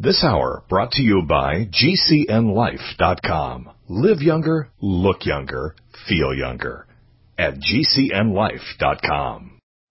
This hour brought to you by GCNLife.com. Live younger, look younger, feel younger. At GCNLife.com.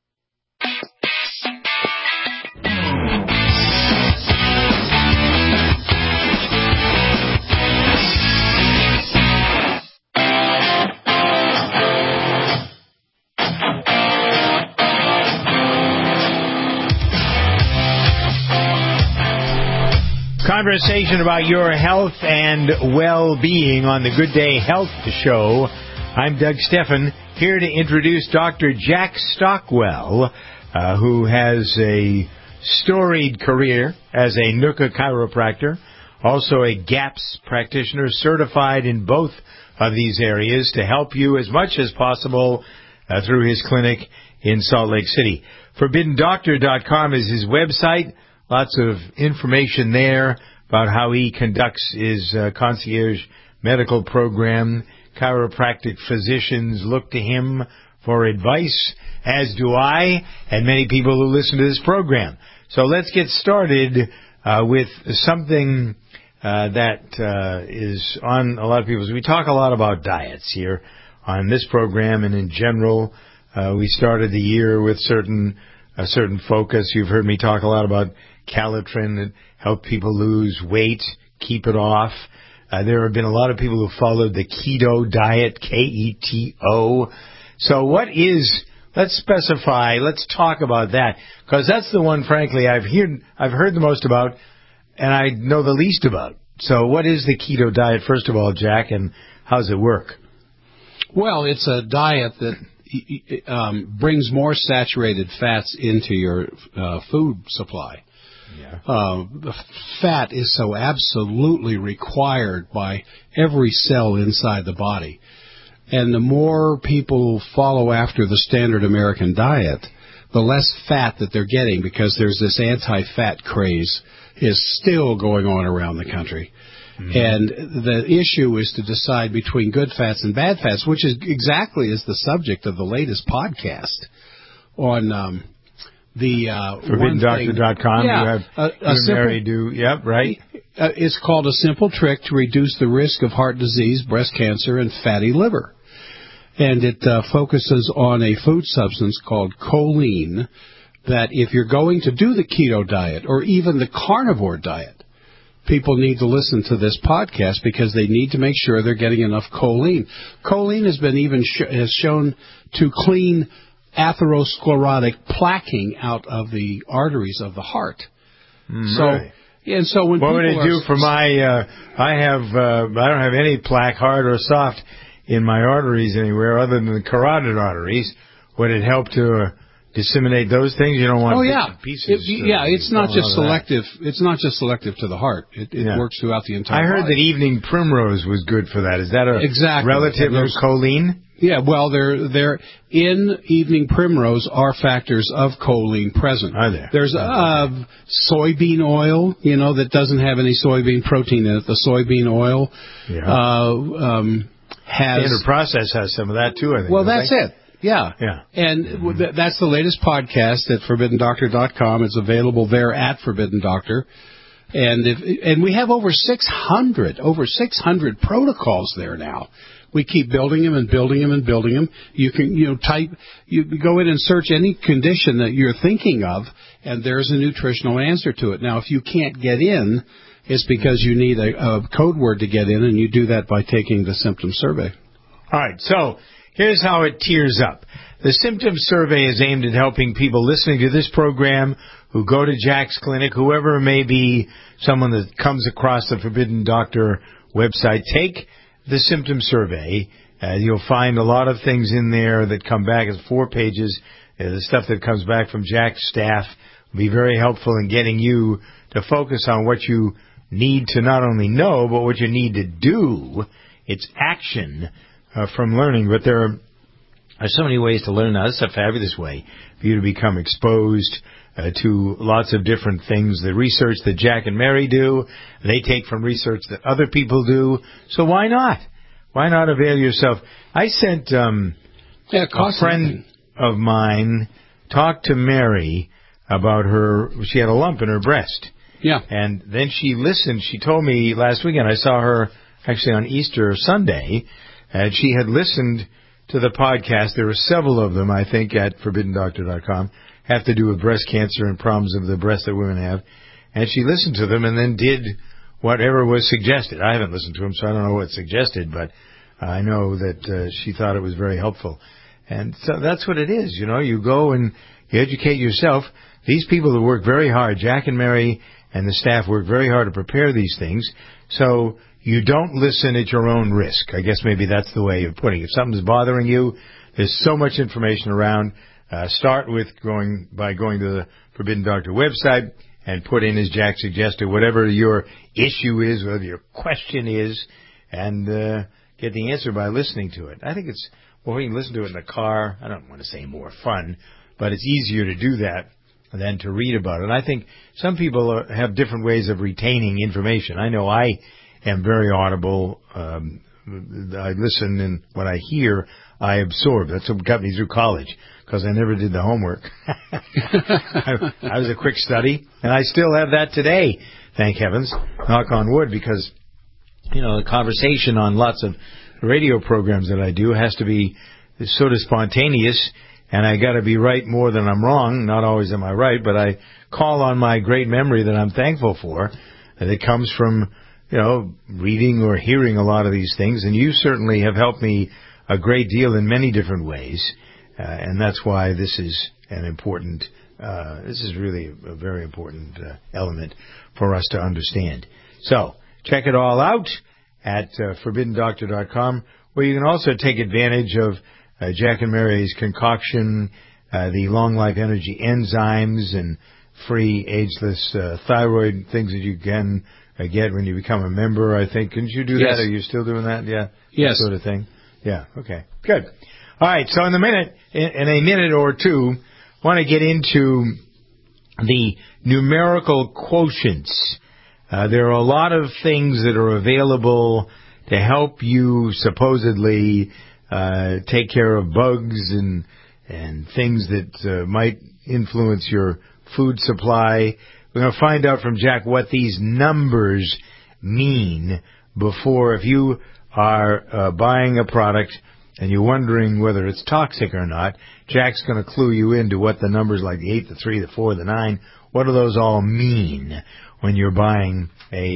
Conversation about your health and well-being on the Good Day Health Show. I'm Doug Steffen, here to introduce Dr. Jack Stockwell, who has a storied career as a NUCA chiropractor, also a GAPS practitioner, certified in both of these areas to help you as much as possible through his clinic in Salt Lake City. ForbiddenDoctor.com is his website. Lots of information there about how he conducts his concierge medical program. Chiropractic physicians look to him for advice, as do I, and many people who listen to this program. So let's get started with something that is on a lot of people's. We talk a lot about diets here on this program, and in general, we started the year with a certain focus. You've heard me talk a lot about Calitrin that help people lose weight, keep it off. There have been a lot of people who followed the keto diet, Keto. So let's specify, let's talk about that, because that's the one, frankly, I've heard the most about, and I know the least about. So what is the keto diet, first of all, Jack, and how does it work? Well, it's a diet that brings more saturated fats into your food supply. Yeah. The fat is so absolutely required by every cell inside the body. And the more people follow after the standard American diet, the less fat that they're getting, because there's this anti-fat craze is still going on around the country. Mm-hmm. And the issue is to decide between good fats and bad fats, which is exactly is the subject of the latest podcast on the ForbiddenDoctor.com. Yeah, right. It's called A Simple Trick to Reduce the Risk of Heart Disease, Breast Cancer, and Fatty Liver. And it focuses on a food substance called choline that if you're going to do the keto diet or even the carnivore diet, people need to listen to this podcast because they need to make sure they're getting enough choline. Choline has been has shown to clean atherosclerotic plaquing out of the arteries of the heart. Right. So when what would it do for my? I don't have any plaque, hard or soft, in my arteries anywhere other than the carotid arteries. Would it help to disseminate those things? You don't want pieces. It's not just selective. It's not just selective to the heart. It works throughout the entire body. I heard body. that evening primrose was good for that. Is that a relative of choline? Yeah, well, there in evening primrose are factors of choline present. Are there? There's soybean oil, that doesn't have any soybean protein in it. The soybean oil has... Standard Process has some of that, too, I think. Well, that's it. Yeah. And Mm-hmm. that's the latest podcast at ForbiddenDoctor.com. It's available there at Forbidden Doctor. And we have over 600 protocols there now. We keep building them and building them and building them. You can, you go in and search any condition that you're thinking of, and there's a nutritional answer to it. Now, if you can't get in, it's because you need a code word to get in, and you do that by taking the symptom survey. All right, so here's how it tiers up. The symptom survey is aimed at helping people listening to this program who go to Jack's clinic, whoever it may be, someone that comes across the Forbidden Doctor website, take the symptom survey. You'll find a lot of things in there that come back as 4 pages. The stuff that comes back from Jack's staff will be very helpful in getting you to focus on what you need to not only know, but what you need to do. It's action from learning. But there are so many ways to learn now. This is a fabulous way for you to become exposed to lots of different things. The research that Jack and Mary do, they take from research that other people do. So why not? Why not avail yourself? I sent a friend of mine talk to Mary about she had a lump in her breast. Yeah. And then she listened. She told me last weekend, I saw her actually on Easter Sunday, and she had listened to the podcast. There were several of them, I think, at ForbiddenDoctor.com, have to do with breast cancer and problems of the breast that women have. And she listened to them and then did whatever was suggested. I haven't listened to them, so I don't know what's suggested, but I know that she thought it was very helpful. And so that's what it is. You know, you go and you educate yourself. These people who work very hard, Jack and Mary and the staff work very hard to prepare these things, so you don't listen at your own risk. I guess maybe that's the way of putting it. If something's bothering you, there's so much information around. Start with going to the Forbidden Doctor website and put in, as Jack suggested, whatever your issue is, whatever your question is, and get the answer by listening to it. I think it's, well, we can listen to it in the car. I don't want to say more fun, but it's easier to do that than to read about it. And I think some people have different ways of retaining information. I know I am very audible. I listen, and what I hear, I absorb. That's what got me through college, because I never did the homework. I was a quick study, and I still have that today, thank heavens, knock on wood, because, you know, the conversation on lots of radio programs that I do has to be sort of spontaneous, and I got to be right more than I'm wrong. Not always am I right, but I call on my great memory that I'm thankful for, that it comes from, you know, reading or hearing a lot of these things, and you certainly have helped me a great deal in many different ways, and that's why this is an important, this is really a very important element for us to understand. So, check it all out at ForbiddenDoctor.com, where you can also take advantage of Jack and Mary's concoction, the Long Life Energy enzymes, and free ageless thyroid things that you can get when you become a member, I think. Couldn't you do that? Yes. Are you still doing that? Yeah? Yes. That sort of thing? Yeah, okay. Good. All right, so in a minute or two, I want to get into the numerical quotients. There are a lot of things that are available to help you supposedly take care of bugs and things that might influence your food supply. We're going to find out from Jack what these numbers mean before, if you are buying a product and you're wondering whether it's toxic or not, Jack's going to clue you into what the numbers like the 8, the 3, the 4, the 9, what do those all mean when you're buying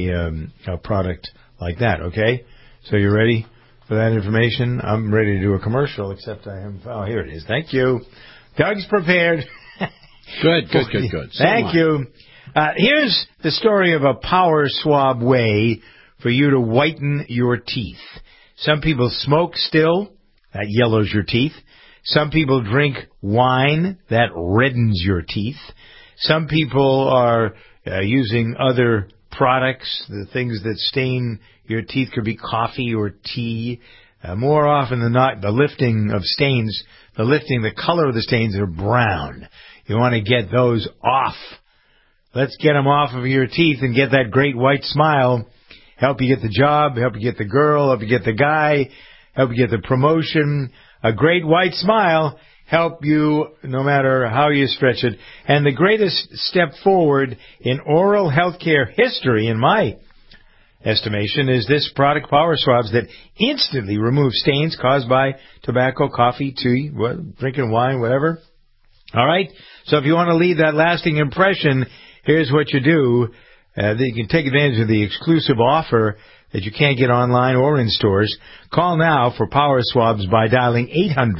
a product like that, okay? So you ready for that information? I'm ready to do a commercial, except I am, oh, here it is. Thank you. Doug's prepared. Good. Thank you. Here's the story of a power swab way for you to whiten your teeth. Some people smoke still. That yellows your teeth. Some people drink wine. That reddens your teeth. Some people are using other products. The things that stain your teeth could be coffee or tea. More often than not, the lifting of stains, the color of the stains are brown. You want to get those off. Let's get them off of your teeth and get that great white smile. Help you get the job, help you get the girl, help you get the guy, help you get the promotion. A great white smile help you no matter how you stretch it. And the greatest step forward in oral health care history, in my estimation, is this product, Power Swabs, that instantly remove stains caused by tobacco, coffee, tea, drinking wine, whatever. All right? So if you want to leave that lasting impression, here's what you do. You can take advantage of the exclusive offer that you can't get online or in stores. Call now for Power Swabs by dialing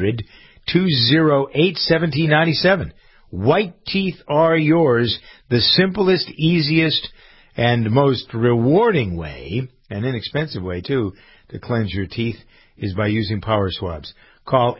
800-208-1797. White teeth are yours. The simplest, easiest, and most rewarding way, and inexpensive way, too, to cleanse your teeth is by using Power Swabs. Call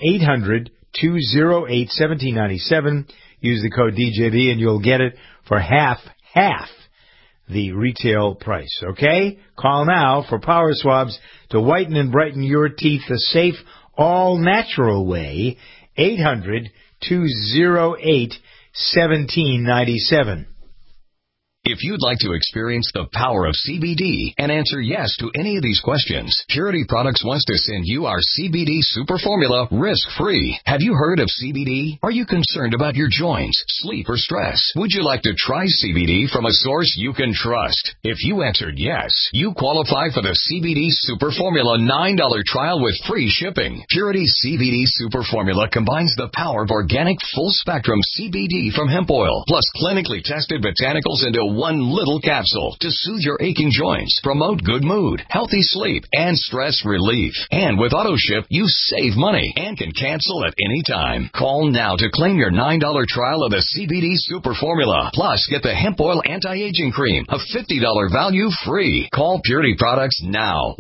800-208-1797. Use the code DJB, and you'll get it for half the retail price, okay? Call now for Power Swabs to whiten and brighten your teeth the safe, all-natural way. 800-208-1797. If you'd like to experience the power of CBD and answer yes to any of these questions, Purity Products wants to send you our CBD Super Formula risk-free. Have you heard of CBD? Are you concerned about your joints, sleep, or stress? Would you like to try CBD from a source you can trust? If you answered yes, you qualify for the CBD Super Formula $9 trial with free shipping. Purity CBD Super Formula combines the power of organic full-spectrum CBD from hemp oil, plus clinically tested botanicals into one little capsule to soothe your aching joints, promote good mood, healthy sleep, and stress relief. And with AutoShip, you save money and can cancel at any time. Call now to claim your $9 trial of the CBD Super Formula. Plus, get the hemp oil anti-aging cream, a $50 value free. Call Purity Products now.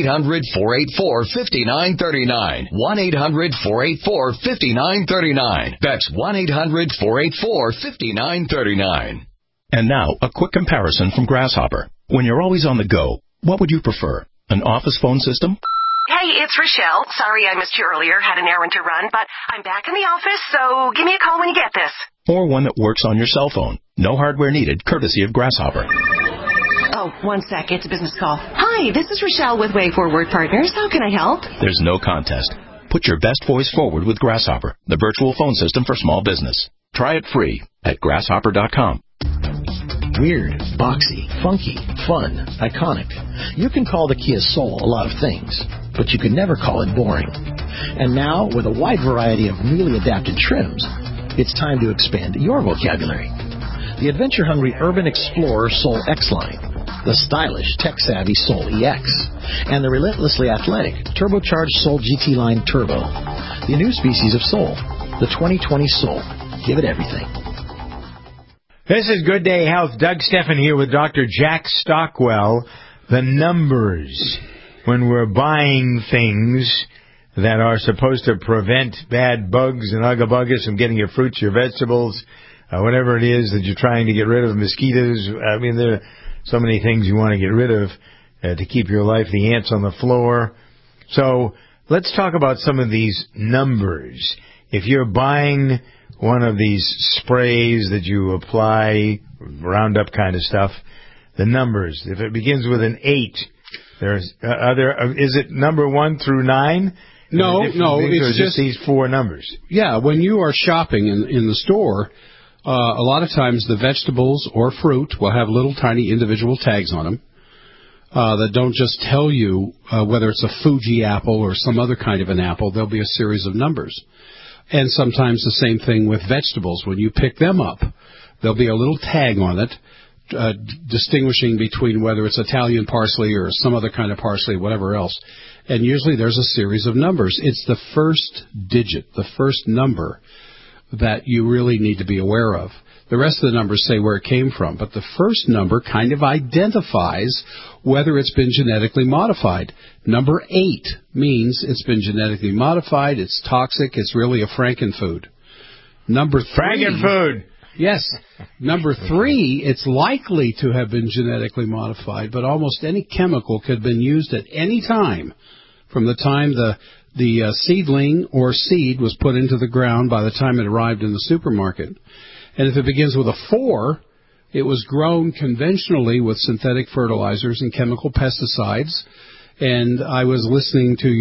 1-800-484-5939. 1-800-484-5939. That's 1-800-484-5939. And now, a quick comparison from Grasshopper. When you're always on the go, what would you prefer? An office phone system? Hey, it's Rochelle. Sorry I missed you earlier. Had an errand to run, but I'm back in the office, so give me a call when you get this. Or one that works on your cell phone. No hardware needed, courtesy of Grasshopper. Oh, one sec. It's a business call. Hi, this is Rochelle with Way Forward Partners. How can I help? There's no contest. Put your best voice forward with Grasshopper, the virtual phone system for small business. Try it free at grasshopper.com. Weird, boxy, funky, fun, iconic. You can call the Kia Soul a lot of things, but you can never call it boring. And now, with a wide variety of newly adapted trims, it's time to expand your vocabulary. The adventure-hungry Urban Explorer Soul X line, the stylish, tech-savvy Soul EX, and the relentlessly athletic, turbocharged Soul GT Line Turbo. The new species of Soul, the 2020 Soul. Give it everything. This is Good Day Health. Doug Steffen here with Dr. Jack Stockwell. The numbers when we're buying things that are supposed to prevent bad bugs and uggabuggers from getting your fruits, your vegetables, whatever it is that you're trying to get rid of, mosquitoes. I mean, there are so many things you want to get rid of to keep your life, the ants on the floor. So let's talk about some of these numbers. If you're buying one of these sprays that you apply, Roundup kind of stuff, the numbers. If it begins with an 8, is it number 1 through 9? No, it's just these 4 numbers. Yeah, when you are shopping in the store, a lot of times the vegetables or fruit will have little tiny individual tags on them that don't just tell you whether it's a Fuji apple or some other kind of an apple. There'll be a series of numbers. And sometimes the same thing with vegetables. When you pick them up, there'll be a little tag on it distinguishing between whether it's Italian parsley or some other kind of parsley, whatever else. And usually there's a series of numbers. It's the first digit, the first number that you really need to be aware of. The rest of the numbers say where it came from, but the first number kind of identifies whether it's been genetically modified. Number 8 means it's been genetically modified, it's toxic, it's really a frankenfood. Number 3... Frankenfood! Yes. Number 3, it's likely to have been genetically modified, but almost any chemical could have been used at any time from the time the seedling or seed was put into the ground by the time it arrived in the supermarket. And if it begins with a 4, it was grown conventionally with synthetic fertilizers and chemical pesticides. And I was listening to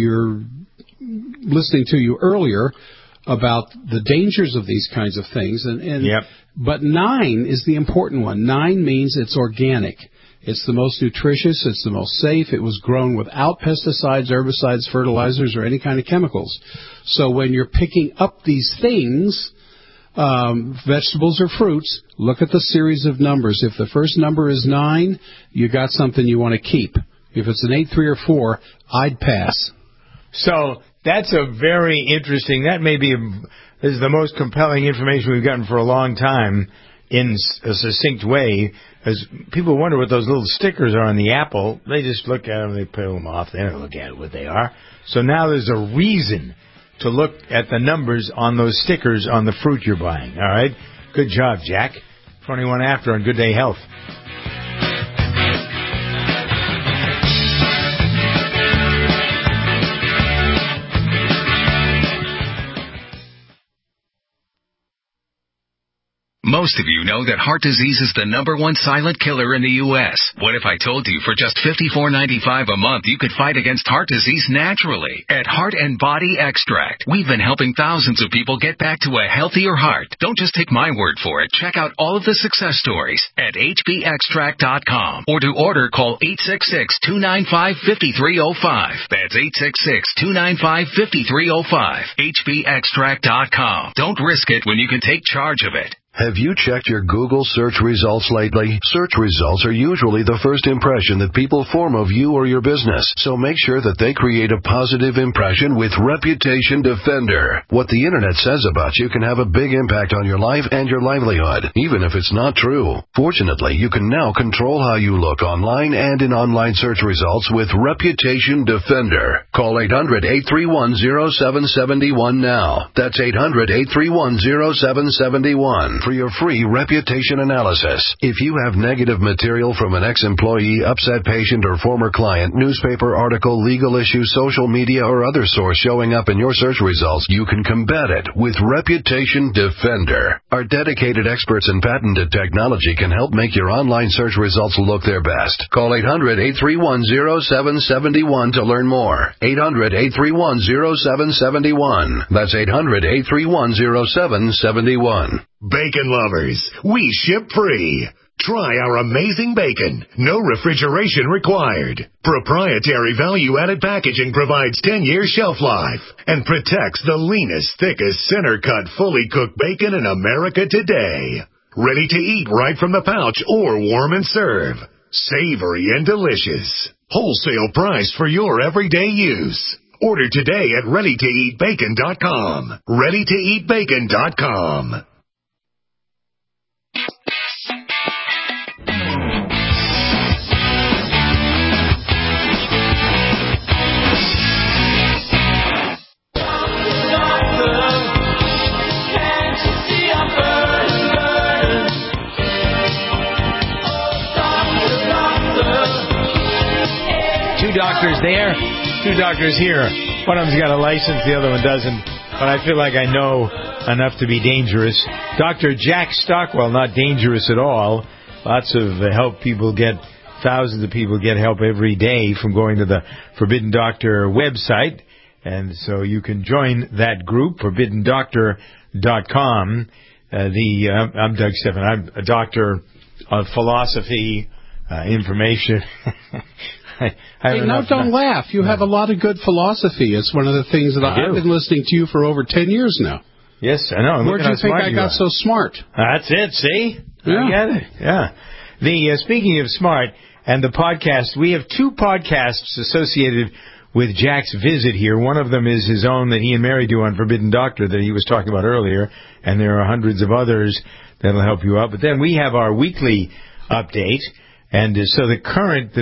you earlier about the dangers of these kinds of things. Yep. But 9 is the important one. 9 means it's organic. It's the most nutritious. It's the most safe. It was grown without pesticides, herbicides, fertilizers, or any kind of chemicals. So when you're picking up these things, vegetables or fruits, look at the series of numbers. If the first number is 9, you got something you want to keep. If it's an 8, 3, or 4, I'd pass. So that's a very interesting, that may be, this is the most compelling information we've gotten for a long time in a succinct way, as people wonder what those little stickers are on the apple. They just look at them, they peel them off, they don't look at what they are. So now there's a reason to look at the numbers on those stickers on the fruit you're buying. All right? Good job, Jack. 21 After on Good Day Health. Most Most of you know that heart disease is the #1 silent killer in the U.S. What if I told you for just $54.95 a month you could fight against heart disease naturally at Heart and Body Extract? We've been helping thousands of people get back to a healthier heart. Don't just take my word for it. Check out all of the success stories at hbextract.com, or to order, call 866-295-5305. That's 866-295-5305. hbextract.com. Don't risk it when you can take charge of it. Have you checked your Google search results lately? Search results are usually the first impression that people form of you or your business, so make sure that they create a positive impression with Reputation Defender. What the internet says about you can have a big impact on your life and your livelihood, even if it's not true. Fortunately, you can now control how you look online and in online search results with Reputation Defender. Call 800-831-0771 now. That's 800-831-0771. For your free reputation analysis. If you have negative material from an ex-employee, upset patient, or former client, newspaper article, legal issue, social media, or other source showing up in your search results, you can combat it with Reputation Defender. Our dedicated experts in patented technology can help make your online search results look their best. Call 800-831-0771 to learn more. 800-831-0771. That's 800-831-0771. Bacon lovers, we ship free. Try our amazing bacon. No refrigeration required. Proprietary value-added packaging provides 10-year shelf life and protects the leanest, thickest, center-cut, fully cooked bacon in America today. Ready to eat right from the pouch or warm and serve. Savory and delicious. Wholesale price for your everyday use. Order today at ReadyToEatBacon.com. ReadyToEatBacon.com. Two doctors there, two doctors here. One of them's got a license, the other one doesn't. But I feel like I know enough to be dangerous. Dr. Jack Stockwell, not dangerous at all. Lots of help. Thousands of people get help every day from going to the Forbidden Doctor website. And so you can join that group, ForbiddenDoctor.com. I'm Doug Stephan. I'm a doctor of philosophy, information. Don't laugh. You have a lot of good philosophy. It's one of the things that I've been listening to you for over 10 years now. Yes, I know. Where did you think I got so smart? That's it, see? Yeah. I get it. Yeah. Speaking of smart and the podcast, we have two podcasts associated with Jack's visit here. One of them is his own that he and Mary do on Forbidden Doctor that he was talking about earlier, and there are hundreds of others that will help you out. But then we have our weekly update, and so the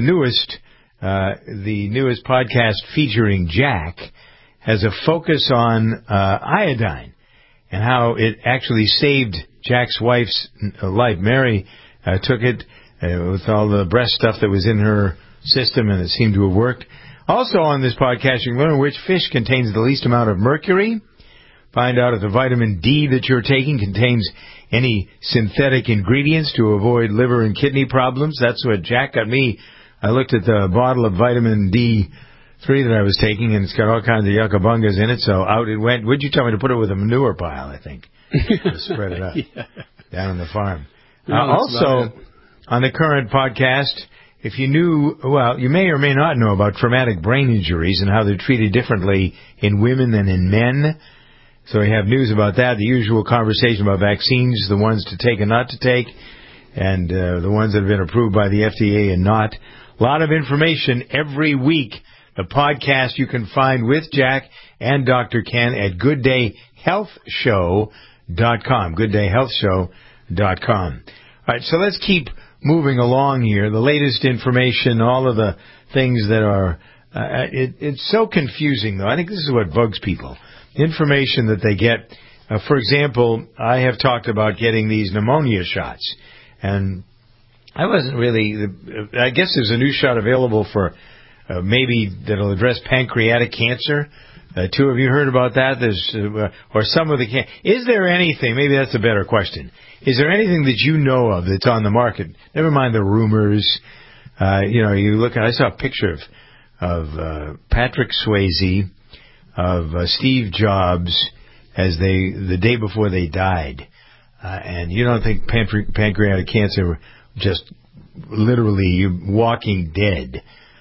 newest podcast featuring Jack has a focus on iodine and how it actually saved Jack's wife's life. Mary took it with all the breast stuff that was in her system, and it seemed to have worked. Also on this podcast, you can learn which fish contains the least amount of mercury. Find out if the vitamin D that you're taking contains any synthetic ingredients to avoid liver and kidney problems. That's what Jack got me. I looked at the bottle of vitamin D3 that I was taking, and it's got all kinds of yuccabungas in it, so out it went. Would you tell me to put it with a manure pile, I think, to spread it up down on the farm. Also, on the current podcast, if you knew, you may or may not know about traumatic brain injuries and how they're treated differently in women than in men. So we have news about that, the usual conversation about vaccines, the ones to take and not to take, and the ones that have been approved by the FDA and not. A lot of information every week. The podcast you can find with Jack and Dr. Ken at GoodDayHealthShow.com. GoodDayHealthShow.com. All right, so let's keep moving along here. The latest information, all of the things that are... it's so confusing, though. I think this is what bugs people. Information that they get. For example, I have talked about getting these pneumonia shots. And I wasn't really... I guess there's a new shot available for maybe that'll address pancreatic cancer. Have you heard about that? There's or some of the... Is there anything... Maybe that's a better question. Is there anything that you know of that's on the market? Never mind the rumors. You look at. I saw a picture of Patrick Swayze, of Steve Jobs, as the day before they died, and you don't think pancreatic cancer just literally walking dead.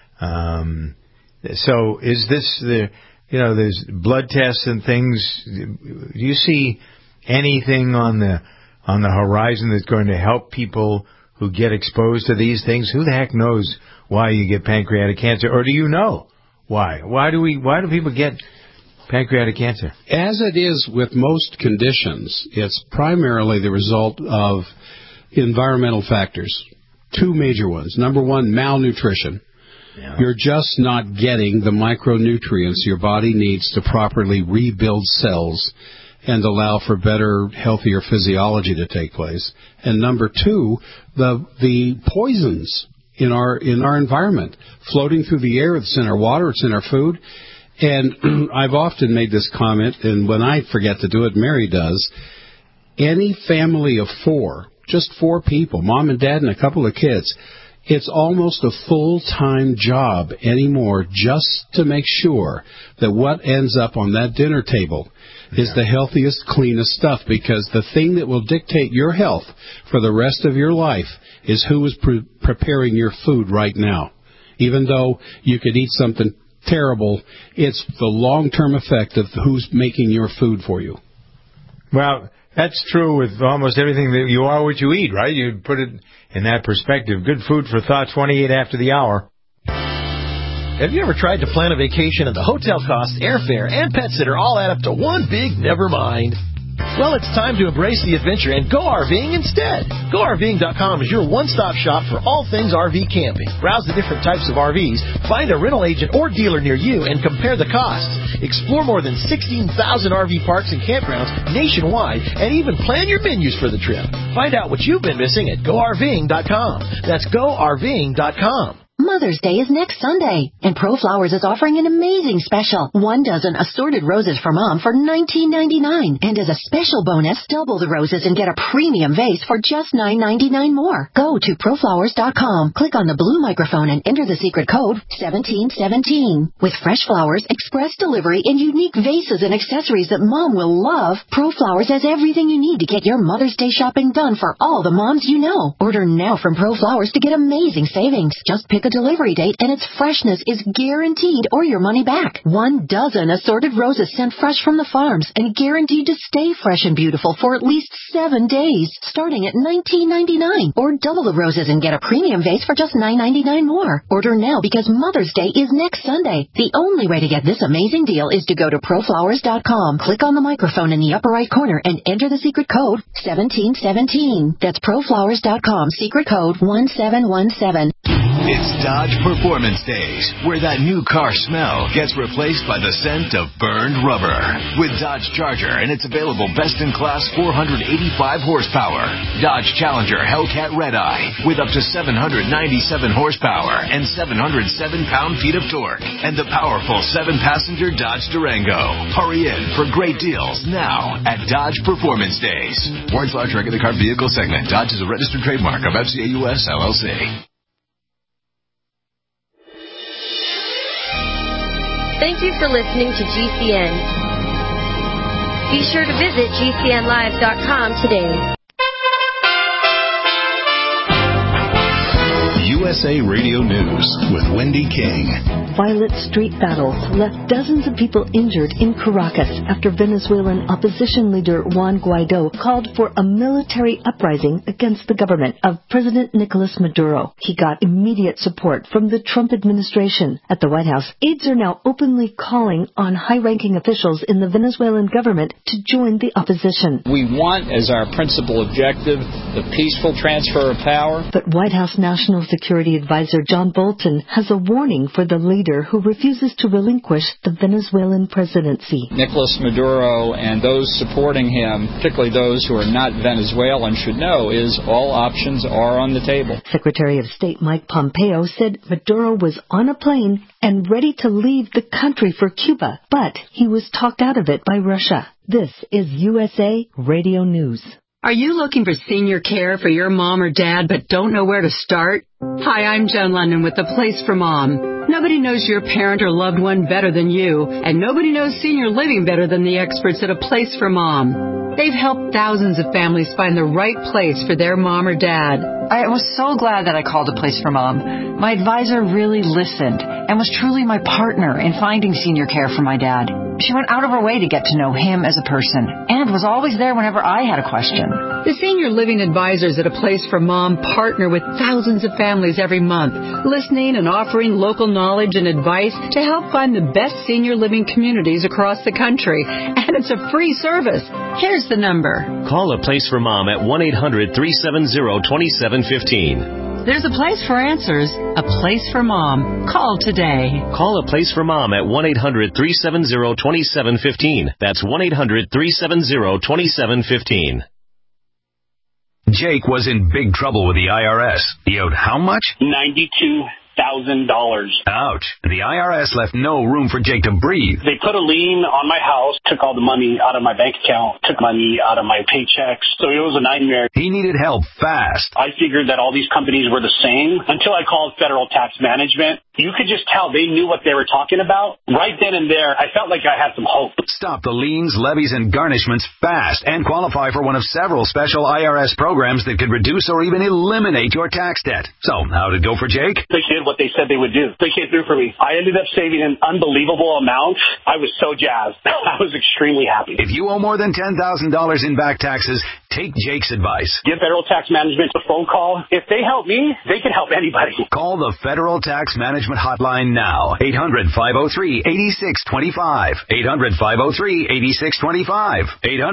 So is this there's blood tests and things. Do you see anything on the horizon that's going to help people who get exposed to these things? Who the heck knows why you get pancreatic cancer? Or do you know why? Why do people get pancreatic cancer? As it is with most conditions, it's primarily the result of environmental factors. Two major ones. Number one, malnutrition. Yeah. You're just not getting the micronutrients your body needs to properly rebuild cells and allow for better, healthier physiology to take place. And number two, the poisons in our environment floating through the air. It's in our water. It's in our food. And I've often made this comment, and when I forget to do it, Mary does. Any family of four, just 4 people, mom and dad and a couple of kids, it's almost a full-time job anymore just to make sure that what ends up on that dinner table is the healthiest, cleanest stuff, because the thing that will dictate your health for the rest of your life is who is preparing your food right now. Even though you could eat something terrible, it's the long-term effect of who's making your food for you. Well, that's true with almost everything. That you are what you eat, right? You put it in that perspective. Good food for thought, 28 after the hour. Have you ever tried to plan a vacation and the hotel costs, airfare, and pet sitter all add up to one big never mind? Well, it's time to embrace the adventure and go RVing instead. GoRVing.com is your one-stop shop for all things RV camping. Browse the different types of RVs, find a rental agent or dealer near you, and compare the costs. Explore more than 16,000 RV parks and campgrounds nationwide, and even plan your menus for the trip. Find out what you've been missing at GoRVing.com. That's GoRVing.com. Mother's Day is next Sunday, and ProFlowers is offering an amazing special. 1 dozen assorted roses for Mom for $19.99. And as a special bonus, double the roses and get a premium vase for just $9.99 more. Go to ProFlowers.com, click on the blue microphone, and enter the secret code 1717. With fresh flowers, express delivery, and unique vases and accessories that Mom will love, ProFlowers has everything you need to get your Mother's Day shopping done for all the moms you know. Order now from ProFlowers to get amazing savings. Just pick a delivery date and its freshness is guaranteed or your money back. 1 dozen assorted roses sent fresh from the farms and guaranteed to stay fresh and beautiful for at least 7 days, starting at $19.99. Or double the roses and get a premium vase for just $9.99 more. Order now because Mother's Day is next Sunday. The only way to get this amazing deal is to go to ProFlowers.com, click on the microphone in the upper right corner, and enter the secret code 1717. That's ProFlowers.com, secret code 1717. It's Dodge Performance Days, where that new car smell gets replaced by the scent of burned rubber. With Dodge Charger and its available best-in-class 485 horsepower. Dodge Challenger Hellcat Redeye with up to 797 horsepower and 707 pound-feet of torque. And the powerful 7-passenger Dodge Durango. Hurry in for great deals now at Dodge Performance Days. Warren's large regular car vehicle segment. Dodge is a registered trademark of FCA US LLC. Thank you for listening to GCN. Be sure to visit GCNlive.com today. USA Radio News with Wendy King. Violent street battles left dozens of people injured in Caracas after Venezuelan opposition leader Juan Guaido called for a military uprising against the government of President Nicolas Maduro. He got immediate support from the Trump administration. At the White House, aides are now openly calling on high-ranking officials in the Venezuelan government to join the opposition. We want, as our principal objective, the peaceful transfer of power. But White House National Security Advisor John Bolton has a warning for the leader who refuses to relinquish the Venezuelan presidency. Nicolas Maduro and those supporting him, particularly those who are not Venezuelan, should know is all options are on the table. Secretary of State Mike Pompeo said Maduro was on a plane and ready to leave the country for Cuba, but he was talked out of it by Russia. This is USA Radio News. Are you looking for senior care for your mom or dad but don't know where to start? Hi, I'm Jen London with The Place for Mom. Nobody knows your parent or loved one better than you, and nobody knows senior living better than the experts at A Place for Mom. They've helped thousands of families find the right place for their mom or dad. I was so glad that I called A Place for Mom. My advisor really listened and was truly my partner in finding senior care for my dad. She went out of her way to get to know him as a person and was always there whenever I had a question. The senior living advisors at A Place for Mom partner with thousands of families every month, listening and offering local knowledge and advice to help find the best senior living communities across the country. And it's a free service. Here's the number. Call A Place for Mom at 1-800-370-2715. There's a place for answers, A Place for Mom. Call today. Call A Place for Mom at 1-800-370-2715. That's 1-800-370-2715. Jake was in big trouble with the IRS. He owed how much? $92,000. Ouch. The IRS left no room for Jake to breathe. They put a lien on my house, took all the money out of my bank account, took money out of my paychecks. So it was a nightmare. He needed help fast. I figured that all these companies were the same until I called Federal Tax Management. You could just tell they knew what they were talking about. Right then and there, I felt like I had some hope. Stop the liens, levies, and garnishments fast and qualify for one of several special IRS programs that could reduce or even eliminate your tax debt. So, how did it go for Jake? They did what they said they would do. They came through for me. I ended up saving an unbelievable amount. I was so jazzed. I was extremely happy. If you owe more than $10,000 in back taxes, take Jake's advice. Give Federal Tax Management a phone call. If they help me, they can help anybody. Call the Federal Tax Management Hotline now. 800-503-8625. 800-503-8625.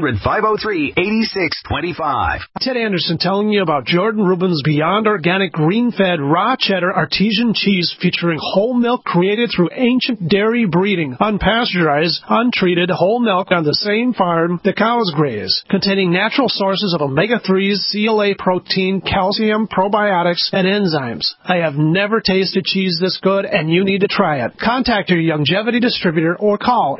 800-503-8625. Ted Anderson telling you about Jordan Rubin's Beyond Organic Green-Fed Raw Cheddar Artesian Cheese featuring whole milk created through ancient dairy breeding, unpasteurized, untreated whole milk on the same farm the cows graze, containing natural sources of omega-3s, CLA protein, calcium, probiotics, and enzymes. I have never tasted cheese this good, and you need to try it. Contact your Longevity distributor or call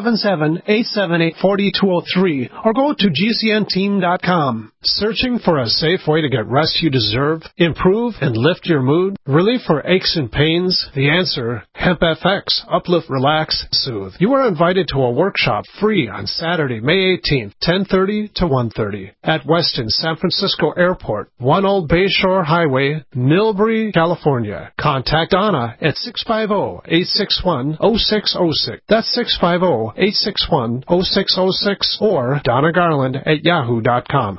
877-878-4203 or go to GCNteam.com. Searching for a safe way to get rest you deserve, improve, and lift your mood? Relief for aches and pains? The answer, HempFX. Uplift, relax, soothe. You are invited to a workshop free on Saturday, May 18th, 10:30 to 1:30 at Westin San Francisco Airport, 1 Old Bayshore Highway, Millbury, California. Contact Anna at 650-861-0606. That's 650-861-0606 or Donna Garland at yahoo.com.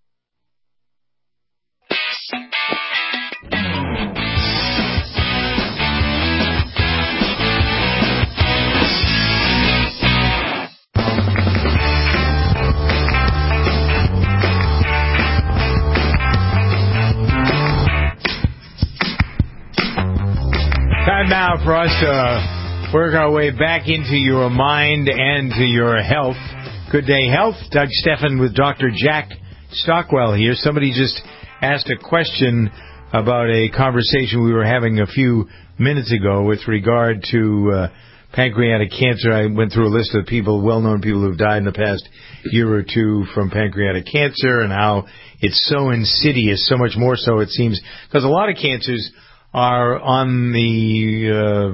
Time now for us to work our way back into your mind and to your health. Good Day Health. Doug Stephan with Dr. Jack Stockwell here. Somebody just asked a question about a conversation we were having a few minutes ago with regard to pancreatic cancer. I went through a list of people, well-known people who've died in the past year or two from pancreatic cancer and how it's so insidious, so much more so it seems, because a lot of cancers are on the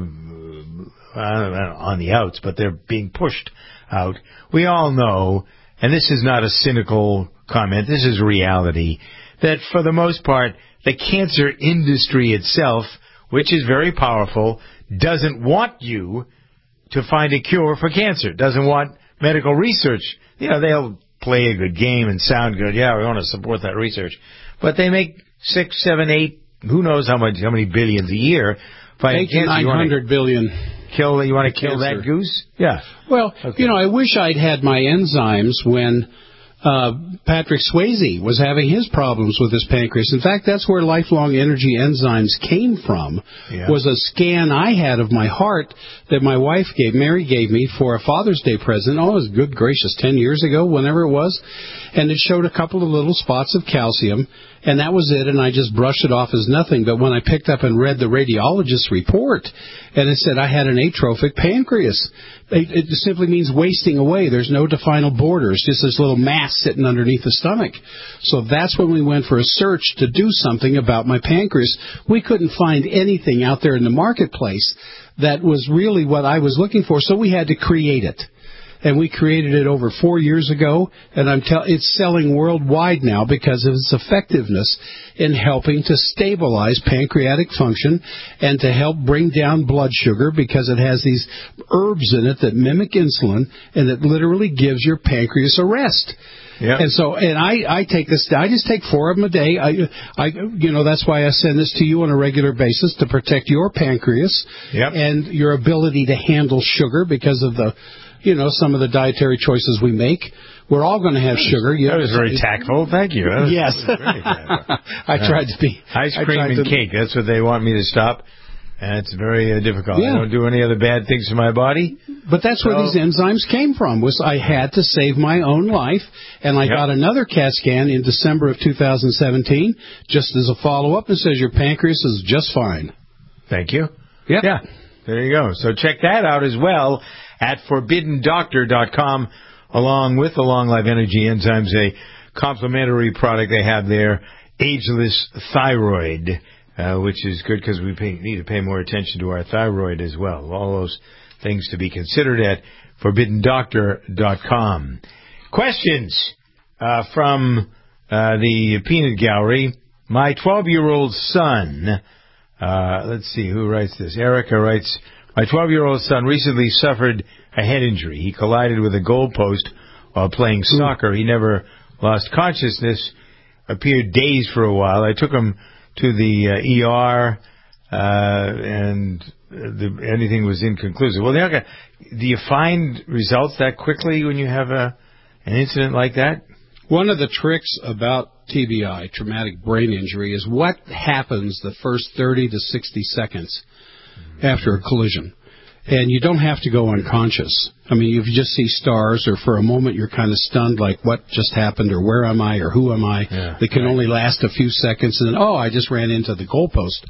on the outs, but they're being pushed out. We all know, and this is not a cynical comment, this is reality, that for the most part, the cancer industry itself, which is very powerful, doesn't want you to find a cure for cancer, doesn't want medical research. You know, they'll play a good game and sound good. Yeah, we want to support that research. But they make 6, 7, 8, who knows how many billions a year fighting cancer. 900 billion. You want to kill that goose? Yeah. Well, okay. I wish I'd had my enzymes when Patrick Swayze was having his problems with his pancreas. In fact, that's where Lifelong Energy Enzymes came from, was a scan I had of my heart that my wife Mary gave me for a Father's Day present. Oh, it was good gracious, 10 years ago, whenever it was. And it showed a couple of little spots of calcium, and that was it, and I just brushed it off as nothing. But when I picked up and read the radiologist's report, and it said I had an atrophic pancreas, it simply means wasting away. There's no definable borders, just this little mass sitting underneath the stomach. So that's when we went for a search to do something about my pancreas. We couldn't find anything out there in the marketplace that was really what I was looking for, so we had to create it. And we created it over 4 years ago, and it's selling worldwide now because of its effectiveness in helping to stabilize pancreatic function and to help bring down blood sugar, because it has these herbs in it that mimic insulin, and it literally gives your pancreas a rest. Yeah. And I take this. I just take 4 of them a day. That's why I send this to you on a regular basis to protect your pancreas and your ability to handle sugar because of the, some of the dietary choices we make. We're all going to have sugar. That was very tactful. Thank you. Yes. I tried to be. Ice cream and cake. That's what they want me to stop. And it's very difficult. I don't do any other bad things to my body. But that's where these enzymes came from, was I had to save my own life. And I got another CAT scan in December of 2017, just as a follow-up, and says your pancreas is just fine. Thank you. Yep. Yeah. There you go. So check that out as well at ForbiddenDoctor.com, along with the Long Life Energy Enzymes, a complimentary product they have there, Ageless Thyroid, which is good because we need to pay more attention to our thyroid as well. All those things to be considered at ForbiddenDoctor.com. Questions from the Peanut Gallery. My 12-year-old son, let's see, who writes this? Erica writes, my 12-year-old son recently suffered a head injury. He collided with a goalpost while playing soccer. He never lost consciousness, appeared dazed for a while. I took him to the ER, and anything was inconclusive. Well, do you find results that quickly when you have an incident like that? One of the tricks about TBI, traumatic brain injury, is what happens the first 30 to 60 seconds after a collision. And you don't have to go unconscious. I mean, if you just see stars, or for a moment you're kind of stunned, like what just happened, or where am I, or who am I? Yeah, they can only last a few seconds, and then, I just ran into the goalpost.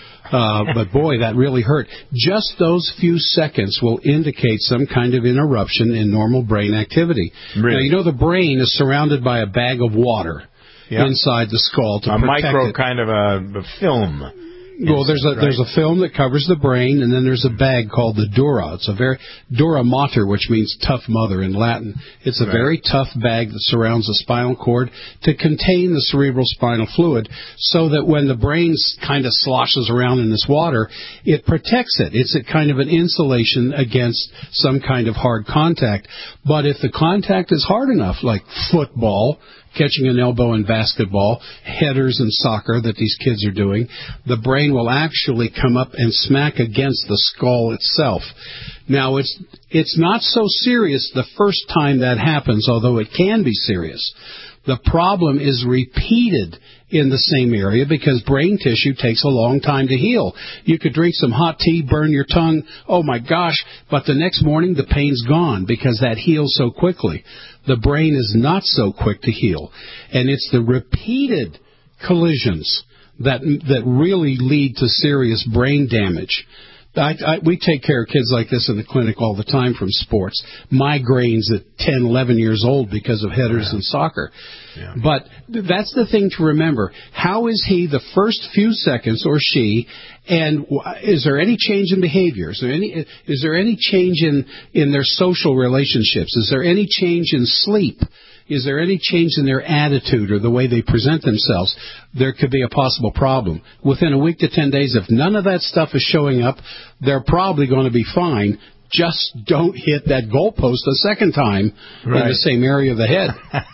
But boy, that really hurt. Just those few seconds will indicate some kind of interruption in normal brain activity. Really? Now, the brain is surrounded by a bag of water inside the skull to protect micro it. kind of a film. Well, there's a film that covers the brain, and then there's a bag called the dura. It's a very dura mater, which means tough mother in Latin. It's a very tough bag that surrounds the spinal cord to contain the cerebral spinal fluid, so that when the brain kind of sloshes around in this water, it protects it. It's a kind of an insulation against some kind of hard contact. But if the contact is hard enough, like football, catching an elbow in basketball, headers in soccer that these kids are doing, the brain will actually come up and smack against the skull itself. Now, it's not so serious the first time that happens, although it can be serious. The problem is repeated in the same area because brain tissue takes a long time to heal. You could drink some hot tea, burn your tongue, oh my gosh, but the next morning the pain's gone because that heals so quickly. The brain is not so quick to heal, and it's the repeated collisions that really lead to serious brain damage. We take care of kids like this in the clinic all the time from sports. Migraines at 10, 11 years old because of headers in soccer. Yeah. But that's the thing to remember. How is he the first few seconds, or she, and is there any change in behavior? Is there any change in their social relationships? Is there any change in sleep? Is there any change in their attitude or the way they present themselves? There could be a possible problem. Within a week to 10 days, if none of that stuff is showing up, they're probably going to be fine. Just don't hit that goalpost a second time in the same area of the head.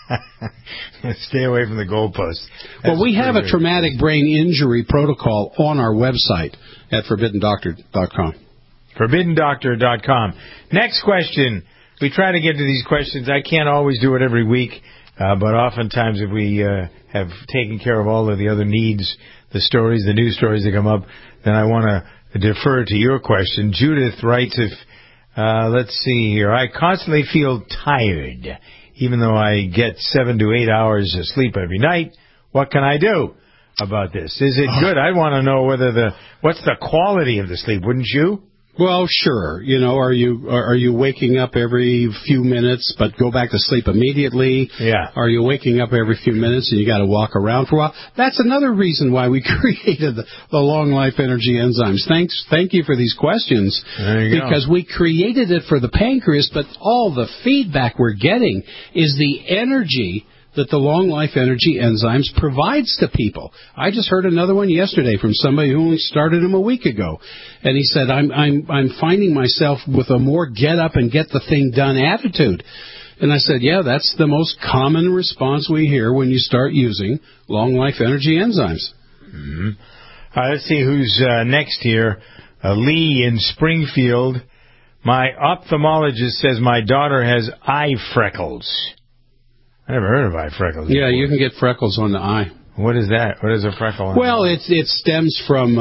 Stay away from the goalpost. Well, we have a traumatic brain injury protocol on our website at ForbiddenDoctor.com. ForbiddenDoctor.com. Next question. We try to get to these questions. I can't always do it every week, but oftentimes if we have taken care of all of the other needs, the stories, the news stories that come up, then I want to defer to your question. Judith writes, let's see here, I constantly feel tired, even though I get 7 to 8 hours of sleep every night. What can I do about this? Is it good? I want to know what's the quality of the sleep, wouldn't you? Well, sure. Are you waking up every few minutes but go back to sleep immediately? Yeah. Are you waking up every few minutes and you got to walk around for a while? That's another reason why we created the Long Life Energy enzymes. Thank you for these questions. There you go. Because we created it for the pancreas, but all the feedback we're getting is the energy that the Long Life Energy enzymes provides to people. I just heard another one yesterday from somebody who only started them a week ago, and he said, I'm finding myself with a more get up and get the thing done attitude. And I said, yeah, that's the most common response we hear when you start using Long Life Energy enzymes. Mm-hmm. Let's see who's next here. Lee in Springfield. My ophthalmologist says my daughter has eye freckles. I never heard of eye freckles before. Yeah, you can get freckles on the eye. What is that? What is a freckle on Well, the eye? it stems from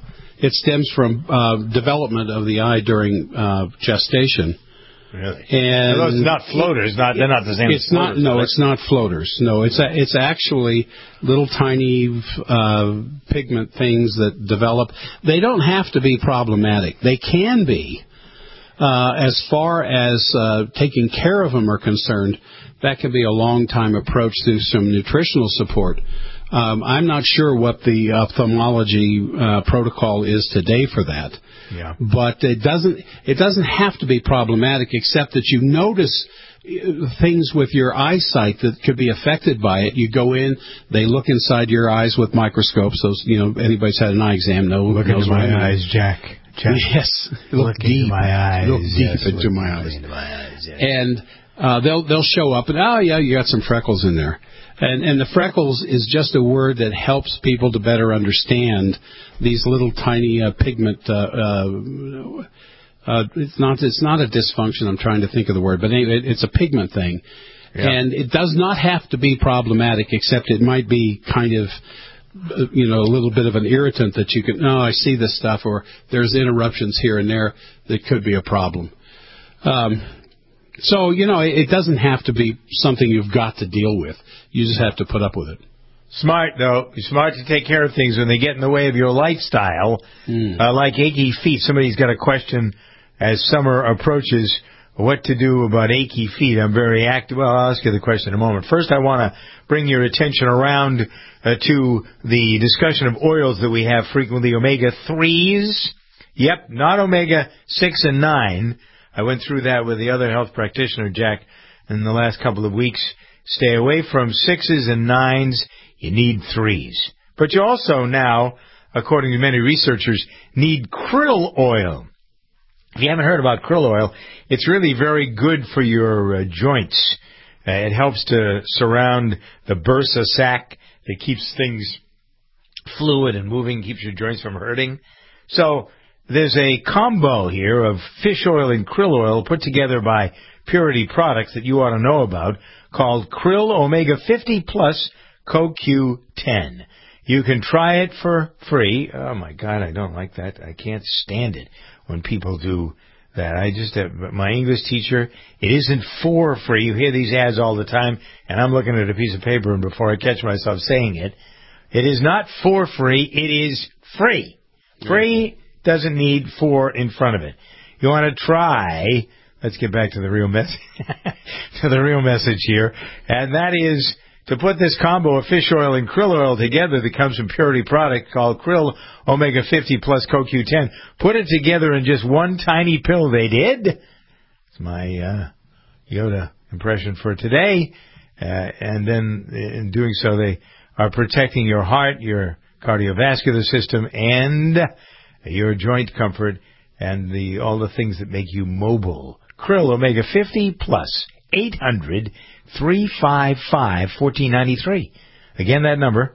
development of the eye during gestation. Really? And those are not floaters. They're not the same as floaters. It's not floaters. No, it's actually little tiny pigment things that develop. They don't have to be problematic. They can be. As far as taking care of them are concerned, that can be a long-time approach through some nutritional support. I'm not sure what the ophthalmology protocol is today for that. Yeah. But it doesn't have to be problematic, except that you notice things with your eyesight that could be affected by it. You go in, they look inside your eyes with microscopes. Those, anybody's had an eye exam knows. Look into my eyes, Jack. Yes. Look deep into my eyes. Look deep into my eyes. Yes. And they'll show up and, oh, yeah, you got some freckles in there. And the freckles is just a word that helps people to better understand these little tiny pigment. It's not a dysfunction. I'm trying to think of the word, but anyway, it's a pigment thing, and it does not have to be problematic. Except it might be kind of, a little bit of an irritant that you can. No, I see this stuff, or there's interruptions here and there that could be a problem. So, it doesn't have to be something you've got to deal with. You just have to put up with it. Smart, though. You're smart to take care of things when they get in the way of your lifestyle, like achy feet. Somebody's got a question as summer approaches, what to do about achy feet. I'm very active. Well, I'll ask you the question in a moment. First, I want to bring your attention around to the discussion of oils that we have frequently, omega-3s. Yep, not omega-6 and 9. I went through that with the other health practitioner, Jack, in the last couple of weeks. Stay away from 6s and 9s. You need 3s. But you also now, according to many researchers, need krill oil. If you haven't heard about krill oil, it's really very good for your joints. It helps to surround the bursa sac that keeps things fluid and moving, keeps your joints from hurting. So there's a combo here of fish oil and krill oil put together by Purity Products that you ought to know about, called Krill Omega 50 Plus CoQ10. You can try it for free. Oh, my God, I don't like that. I can't stand it when people do that. My English teacher, it isn't for free. You hear these ads all the time, and I'm looking at a piece of paper, and before I catch myself saying it, it is not for free. It is free. Free doesn't need for in front of it. You want to try. Let's get back to the real message. To the real message here, and that is to put this combo of fish oil and krill oil together that comes from Purity Product called Krill Omega 50 Plus CoQ10. Put it together in just one tiny pill. They did. It's my Yoda impression for today. And then in doing so, they are protecting your heart, your cardiovascular system, and your joint comfort, and all the things that make you mobile. Krill Omega 50 Plus, 800-355-1493. Again, that number,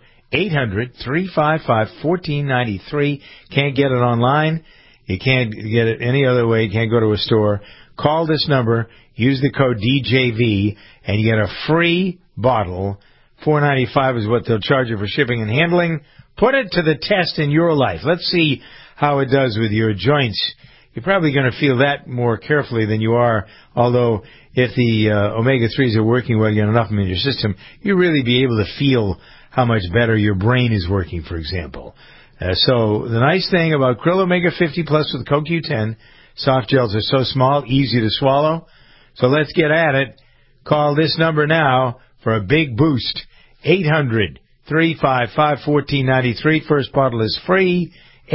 800-355-1493. Can't get it online. You can't get it any other way. You can't go to a store. Call this number, use the code DJV, and you get a free bottle. $4.95 is what they'll charge you for shipping and handling. Put it to the test in your life. Let's see how it does with your joints. You're probably going to feel that more carefully than you are, although if the omega-3s are working well, you get enough of them in your system, you'll really be able to feel how much better your brain is working, for example. So the nice thing about Krill Omega 50 Plus with CoQ10, soft gels are so small, easy to swallow. So let's get at it. Call this number now for a big boost. 800-355-1493. First bottle is free.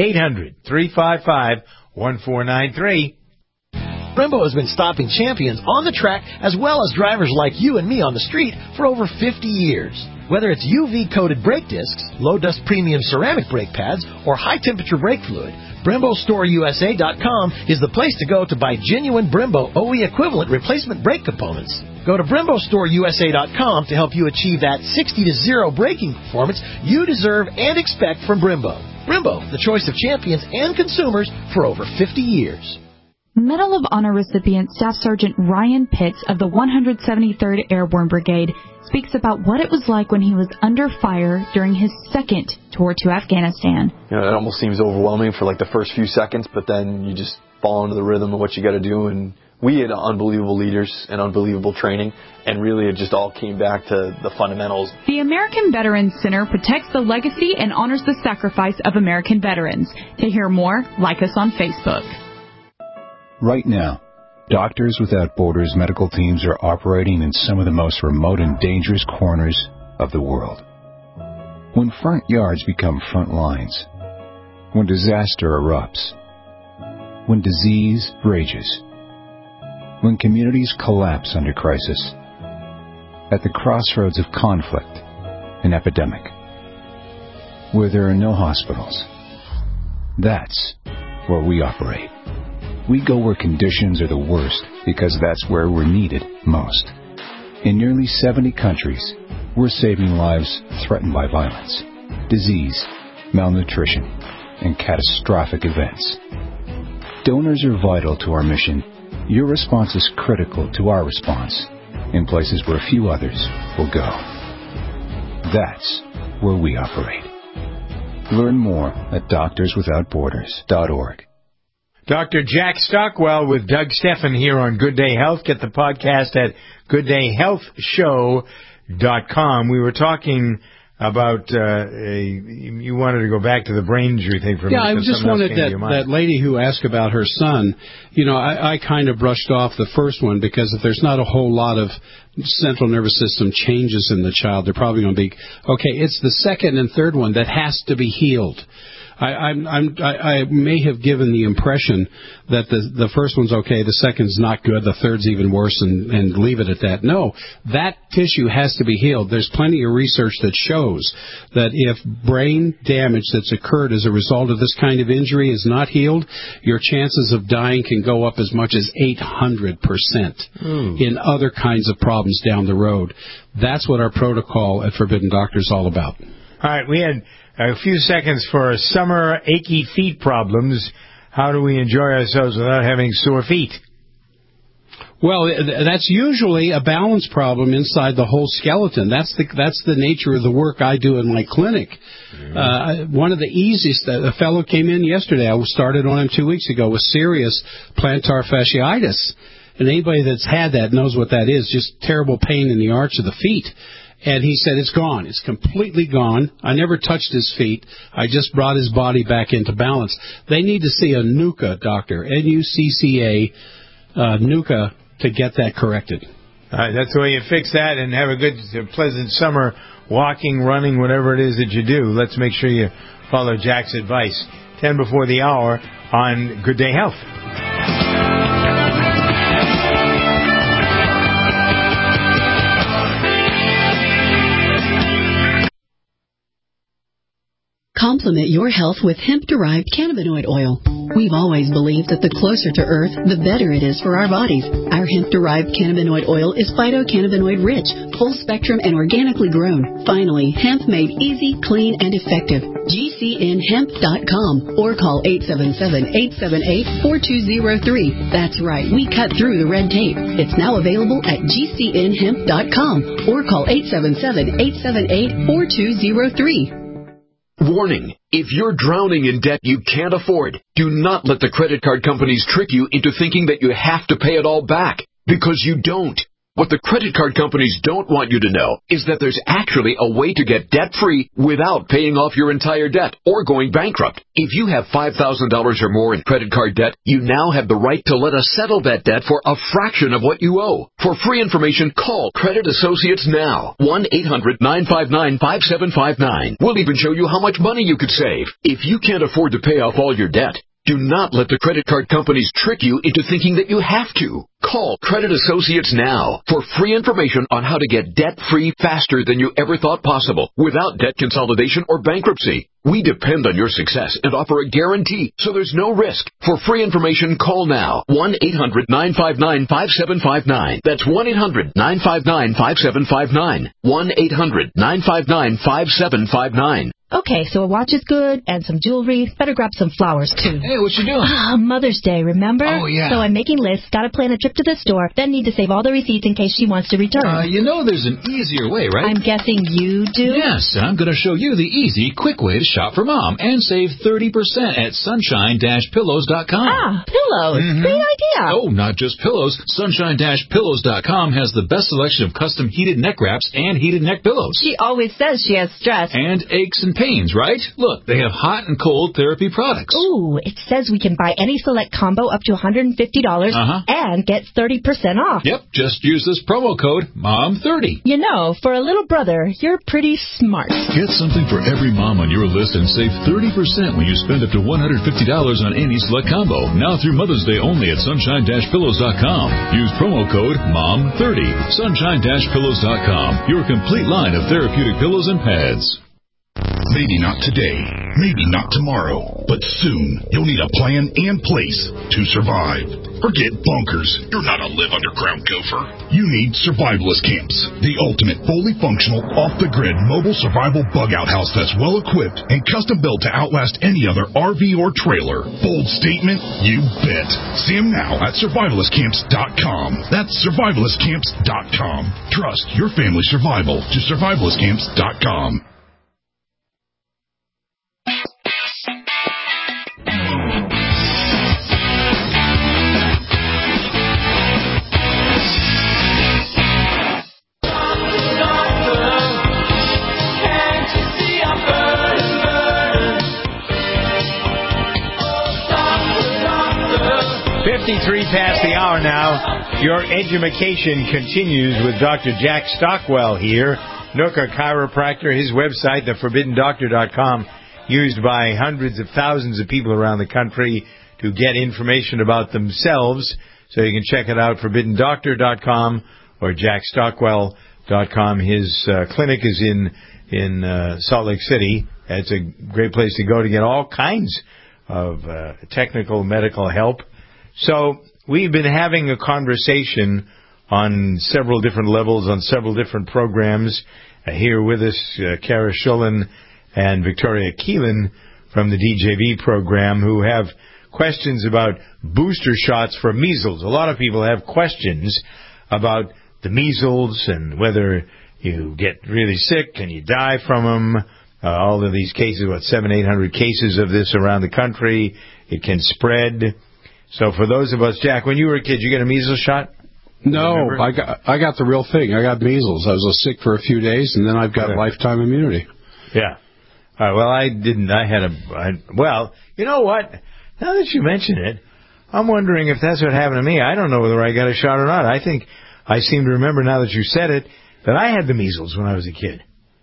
800-355-1493. Brembo has been stopping champions on the track as well as drivers like you and me on the street for over 50 years. Whether it's UV-coated brake discs, low-dust premium ceramic brake pads, or high-temperature brake fluid, BremboStoreUSA.com is the place to go to buy genuine Brembo OE equivalent replacement brake components. Go to BremboStoreUSA.com to help you achieve that 60-0 braking performance you deserve and expect from Brembo. Brembo, the choice of champions and consumers for over 50 years. Medal of Honor recipient Staff Sergeant Ryan Pitts of the 173rd Airborne Brigade speaks about what it was like when he was under fire during his second tour to Afghanistan. You know, it almost seems overwhelming for like the first few seconds, but then you just fall into the rhythm of what you got to do. And we had unbelievable leaders and unbelievable training, and really it just all came back to the fundamentals. The American Veterans Center protects the legacy and honors the sacrifice of American veterans. To hear more, like us on Facebook. Right now, Doctors Without Borders medical teams are operating in some of the most remote and dangerous corners of the world. When front yards become front lines, when disaster erupts, when disease rages, when communities collapse under crisis, at the crossroads of conflict and epidemic, where there are no hospitals, that's where we operate. We go where conditions are the worst because that's where we're needed most. In nearly 70 countries, we're saving lives threatened by violence, disease, malnutrition, and catastrophic events. Donors are vital to our mission. Your response is critical to our response in places where few others will go. That's where we operate. Learn more at doctorswithoutborders.org. Dr. Jack Stockwell with Doug Steffen here on Good Day Health. Get the podcast at gooddayhealthshow.com. We were talking about, you wanted to go back to the brain injury thing for a minute. Yeah, I just wanted that lady who asked about her son. You know, I kind of brushed off the first one because if there's not a whole lot of central nervous system changes in the child, they're probably going to be, okay, it's the second and third one that has to be healed. I may have given the impression that the first one's okay, the second's not good, the third's even worse, and leave it at that. No, that tissue has to be healed. There's plenty of research that shows that if brain damage that's occurred as a result of this kind of injury is not healed, your chances of dying can go up as much as 800% in other kinds of problems down the road. That's what our protocol at Forbidden Doctor is all about. All right, we had a few seconds for summer achy feet problems. How do we enjoy ourselves without having sore feet? Well, that's usually a balance problem inside the whole skeleton. That's the nature of the work I do in my clinic. One of the easiest, a fellow came in yesterday, I started on him 2 weeks ago, with serious plantar fasciitis. And anybody that's had that knows what that is, just terrible pain in the arch of the feet. And he said, it's gone. It's completely gone. I never touched his feet. I just brought his body back into balance. They need to see a NUCCA doctor, N-U-C-C-A, NUCCA, to get that corrected. All right, that's the way you fix that and have a good, pleasant summer walking, running, whatever it is that you do. Let's make sure you follow Jack's advice. 10 before the hour on Good Day Health. Complement your health with hemp-derived cannabinoid oil. We've always believed that the closer to Earth, the better it is for our bodies. Our hemp-derived cannabinoid oil is phytocannabinoid-rich, full-spectrum, and organically grown. Finally, hemp made easy, clean, and effective. GCNhemp.com or call 877-878-4203. That's right, we cut through the red tape. It's now available at GCNhemp.com or call 877-878-4203. Warning, if you're drowning in debt you can't afford, do not let the credit card companies trick you into thinking that you have to pay it all back, because you don't. What the credit card companies don't want you to know is that there's actually a way to get debt-free without paying off your entire debt or going bankrupt. If you have $5,000 or more in credit card debt, you now have the right to let us settle that debt for a fraction of what you owe. For free information, call Credit Associates now. 1-800-959-5759. We'll even show you how much money you could save. If you can't afford to pay off all your debt, do not let the credit card companies trick you into thinking that you have to. Call Credit Associates now for free information on how to get debt-free faster than you ever thought possible without debt consolidation or bankruptcy. We depend on your success and offer a guarantee, so there's no risk. For free information, call now. 1-800-959-5759. That's 1-800-959-5759. 1-800-959-5759. Okay, so a watch is good, and some jewelry. Better grab some flowers, too. Hey, what you doing? Mother's Day, remember? Oh, yeah. So I'm making lists, gotta plan a trip to the store, then need to save all the receipts in case she wants to return. There's an easier way, right? I'm guessing you do? Yes, I'm going to show you the easy, quick way to shop for Mom and save 30% at sunshine-pillows.com. Pillows. Great idea. Oh, not just pillows. Sunshine-pillows.com has the best selection of custom heated neck wraps and heated neck pillows. She always says she has stress. And aches and pains, right? Look, they have hot and cold therapy products. Ooh, it says we can buy any select combo up to $150 and get 30% off. Yep, just use this promo code MOM30. You know, for a little brother, you're pretty smart. Get something for every mom on your list and save 30% when you spend up to $150 on any select combo. Now through Mother's Day only at sunshine-pillows.com. Use promo code MOM30. Sunshine-pillows.com. Your complete line of therapeutic pillows and pads. Maybe not today, maybe not tomorrow, but soon you'll need a plan and place to survive. Forget bunkers. You're not a live underground gopher. You need survivalist camps, the ultimate fully functional, off-the-grid mobile survival bug-out house that's well-equipped and custom-built to outlast any other RV or trailer. Bold statement? You bet. See them now at survivalistcamps.com. That's survivalistcamps.com. Trust your family's survival to survivalistcamps.com. Past the hour now. Your edumacation continues with Dr. Jack Stockwell here, Nooka Chiropractor. His website, theforbiddendoctor.com, used by hundreds of thousands of people around the country to get information about themselves. So you can check it out, forbiddendoctor.com or jackstockwell.com. His clinic is in Salt Lake City. It's a great place to go to get all kinds of technical medical help. So we've been having a conversation on several different levels, on several different programs. Here with us, Kara Schullen and Victoria Keelan from the DJV program, who have questions about booster shots for measles. A lot of people have questions about the measles and whether you get really sick and you die from them. All of these cases, 700-800 cases of this around the country. It can spread. So for those of us, Jack, when you were a kid, you get a measles shot? No, I got the real thing. I got measles. I was sick for a few days, and then I've got lifetime immunity. Yeah. All right, well, I didn't. Well, you know what? Now that you mention it, I'm wondering if that's what happened to me. I don't know whether I got a shot or not. I think I seem to remember now that you said it that I had the measles when I was a kid.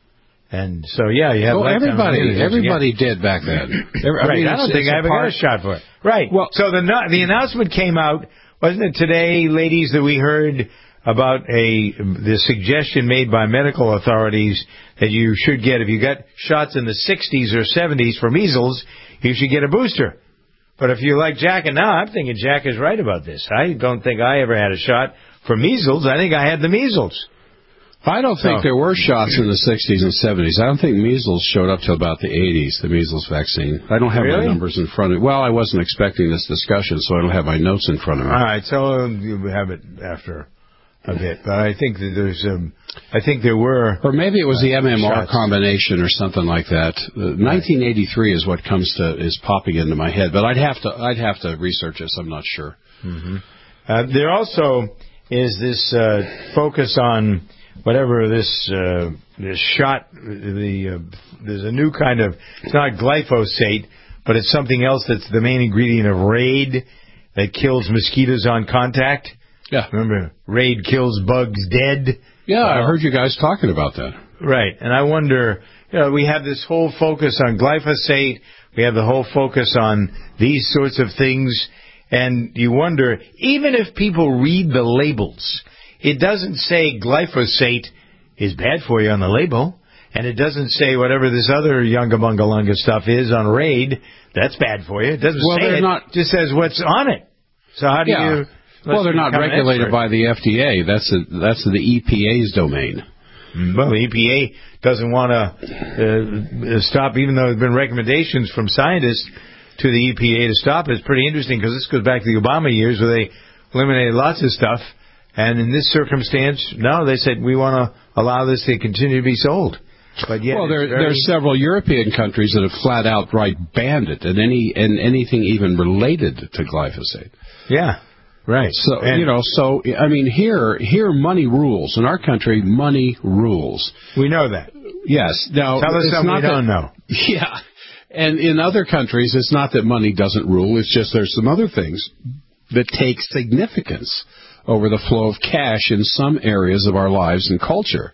And so, yeah, you have everybody did back then. Right. I don't think I ever got a shot for it. Right. Well, so the announcement came out, wasn't it today, ladies, that we heard about the suggestion made by medical authorities that you should get, if you got shots in the 60s or 70s for measles, you should get a booster. But if you're like Jack, and now I'm thinking Jack is right about this. I don't think I ever had a shot for measles. I think I had the measles. I don't think there were shots in the 60s and 70s. I don't think measles showed up till about the 80s, the measles vaccine. I don't have my numbers in front of me. Well, I wasn't expecting this discussion, so I don't have my notes in front of me. All right, so you have it after a bit. But I think that there were... Or maybe it was the MMR combination or something like that. 1983 is what is popping into my head, but I'd have to research this. I'm not sure. Mm-hmm. There also... is this focus on whatever this shot. There's a new kind of. It's not glyphosate, but it's something else that's the main ingredient of Raid that kills mosquitoes on contact. Yeah. Remember, Raid kills bugs dead. Yeah, I heard you guys talking about that. Right, and I wonder, we have this whole focus on glyphosate, we have the whole focus on these sorts of things, and you wonder, even if people read the labels, it doesn't say glyphosate is bad for you on the label, and it doesn't say whatever this other Yunga-Bunga-Lunga stuff is on Raid, that's bad for you. It doesn't say it, it just says what's on it. So how do you... Well, they're not regulated by the FDA. That's the EPA's domain. Well, the EPA doesn't want to stop, even though there have been recommendations from scientists to the EPA to stop it. It's pretty interesting because this goes back to the Obama years where they eliminated lots of stuff. And in this circumstance, no, they said we want to allow this to continue to be sold. But yet, well, there's several European countries that have flat outright banned it and anything even related to glyphosate. Yeah. Right. So, I mean, here money rules. In our country, money rules. We know that. Yes. Now, tell us something we don't know. Yeah. And in other countries, it's not that money doesn't rule. It's just there's some other things that take significance over the flow of cash in some areas of our lives and culture.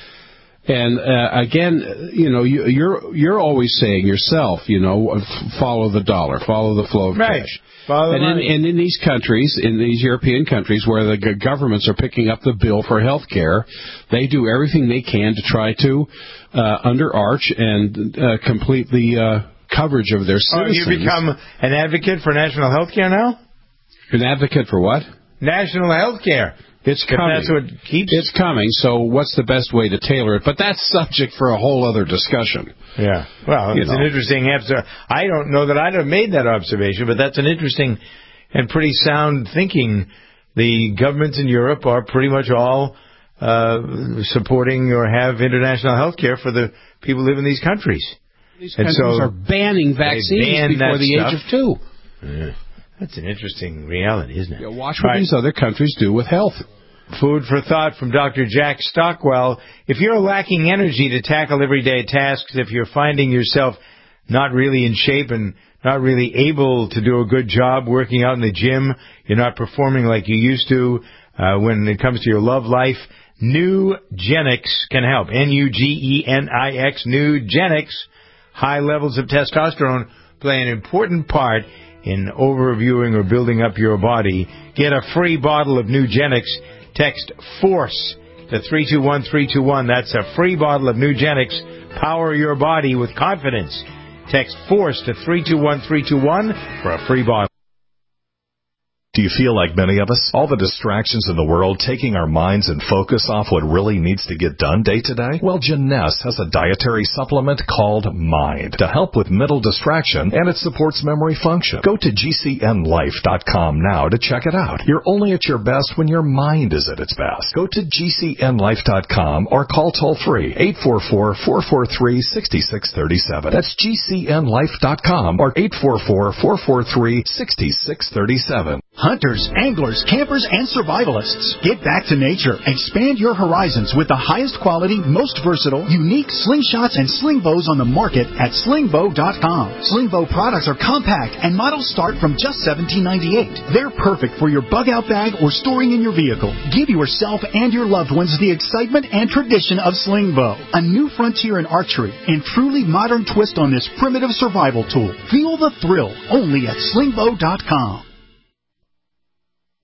And again, you're always saying yourself, follow the dollar, follow the flow of cash. And in these countries, in these European countries where the governments are picking up the bill for health care, they do everything they can to try to underarch and complete the coverage of their citizens. Oh, you become an advocate for national health care now? An advocate for what? National health care. It's coming. That's what keeps... It's coming, so what's the best way to tailor it? But that's subject for a whole other discussion. Yeah. Well, it's an interesting answer. I don't know that I'd have made that observation, but that's an interesting and pretty sound thinking. The governments in Europe are pretty much all supporting or have international health care for the people who live in these countries. These countries are banning vaccines before the age of 2. Yeah. That's an interesting reality, isn't it? Yeah, watch what these other countries do with health. Food for thought from Dr. Jack Stockwell. If you're lacking energy to tackle everyday tasks, if you're finding yourself not really in shape and not really able to do a good job working out in the gym, you're not performing like you used to when it comes to your love life, Nugenix can help. Nugenix, Nugenix. High levels of testosterone play an important part in overviewing or building up your body. Get a free bottle of Nugenix. Text FORCE to 321321. That's a free bottle of Nugenix. Power your body with confidence. Text FORCE to 321321 for a free bottle. Do you feel like many of us? All the distractions in the world taking our minds and focus off what really needs to get done day to day? Well, Jeunesse has a dietary supplement called Mind to help with mental distraction, and it supports memory function. Go to GCNlife.com now to check it out. You're only at your best when your mind is at its best. Go to GCNlife.com or call toll-free 844-443-6637. That's GCNlife.com or 844-443-6637. Hunters, anglers, campers, and survivalists. Get back to nature. Expand your horizons with the highest quality, most versatile, unique slingshots and sling bows on the market at slingbow.com. Slingbow products are compact and models start from just $17.98. They're perfect for your bug-out bag or storing in your vehicle. Give yourself and your loved ones the excitement and tradition of Slingbow, a new frontier in archery and truly modern twist on this primitive survival tool. Feel the thrill only at slingbow.com.